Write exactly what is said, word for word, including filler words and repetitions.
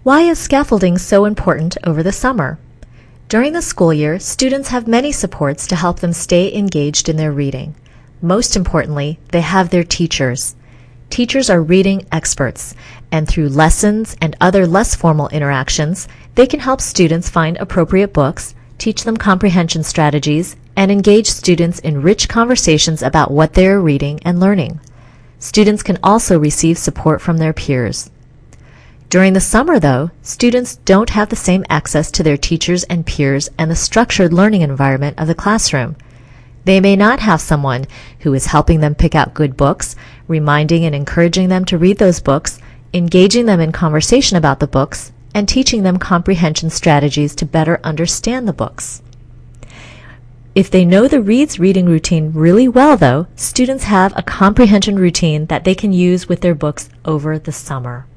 Why is scaffolding so important over the summer? During the school year, students have many supports to help them stay engaged in their reading. Most importantly, they have their teachers. Teachers are reading experts, and through lessons and other less formal interactions, they can help students find appropriate books, teach them comprehension strategies, and engage students in rich conversations about what they are reading and learning. Students can also receive support from their peers. During the summer, though, students don't have the same access to their teachers and peers and the structured learning environment of the classroom. They may not have someone who is helping them pick out good books, reminding and encouraging them to read those books, engaging them in conversation about the books, and teaching them comprehension strategies to better understand the books. If they know the Reads reading routine really well, though, students have a comprehension routine that they can use with their books over the summer.